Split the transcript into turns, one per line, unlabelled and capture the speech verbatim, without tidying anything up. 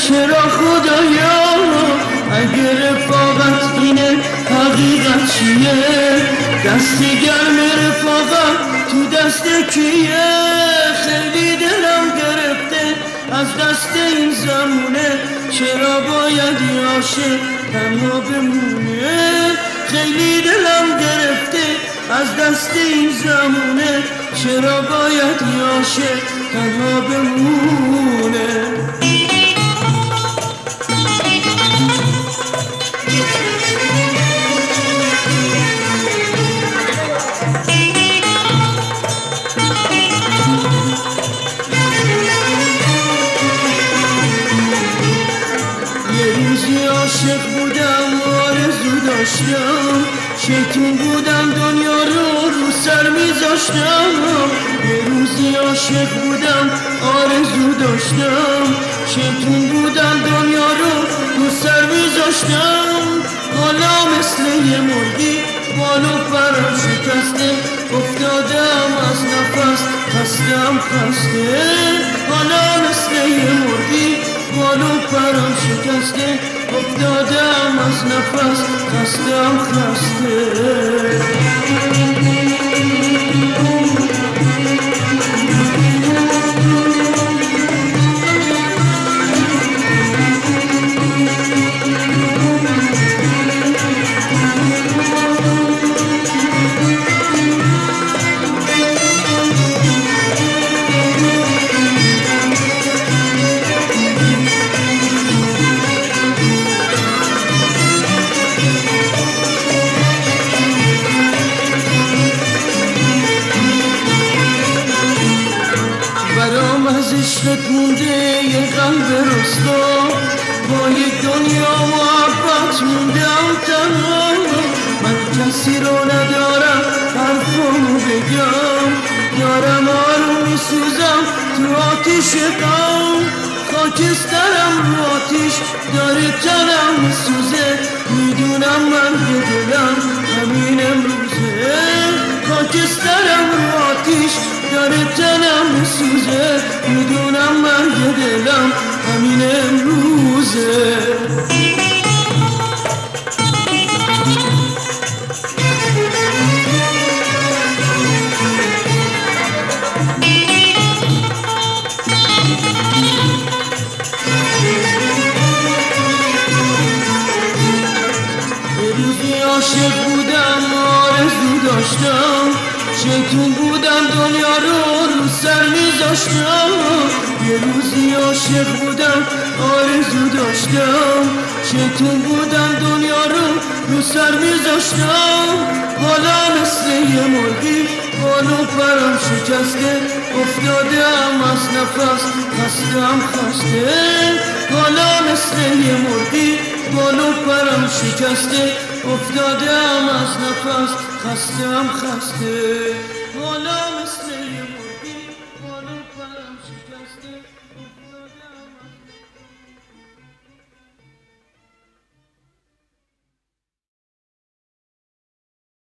چرا خدایا اگر رفاقت اینه حقیقت چیه؟ دست گرم رفاقت تو دست کیه؟ خیلی دلم گرفته از دست این زمونه، چرا باید یه عاشق تنها بمونه؟ خیلی دلم گرفته از دست این زمونه، چرا باید یه عاشق تنها بمونه؟ عاشق بودم آرزو داشتم، شیطون بودم دنیا رو رو سر میذاشتم. یه روزی عاشق بودم آرزو داشتم، شیطون بودم دنیا رو رو سر میذاشتم. حالا مثل یه مرغی بالو پرم شکسته، افتادم از نفس خستم خسته. حالا مثل یه مرغی بالو پرم شکسته، افتادم از نفس خستم خسته. از عشقت مونده یه قلب رسوا، با یک دنیا محبت موندم تنها. من کسی رو ندارم حرفامو بگم، دارم آروم میسوزم تو آتیش غم. خاکسترم رو آتیش داره تنم میسوزه، میدونم من به دلم همین امروزه. خاکسترم رو آتیش داره تنم میسوزه، میدونم من به دلم همین امروزه. عاشق بودم آرزو داشتم، شیطون بودم دنیا رو رو سر میذاشتم. یه روزی عاشق بودم آرزو داشتم، شیطون بودم دنیا رو رو سر میذاشتم. حالا مثل یه مرغی بالو پرم شکسته، افتادم از نفس خستم خسته. حالا مثل یه مرغی بالو پرم شکسته، افتادم از نفس خستم خسته.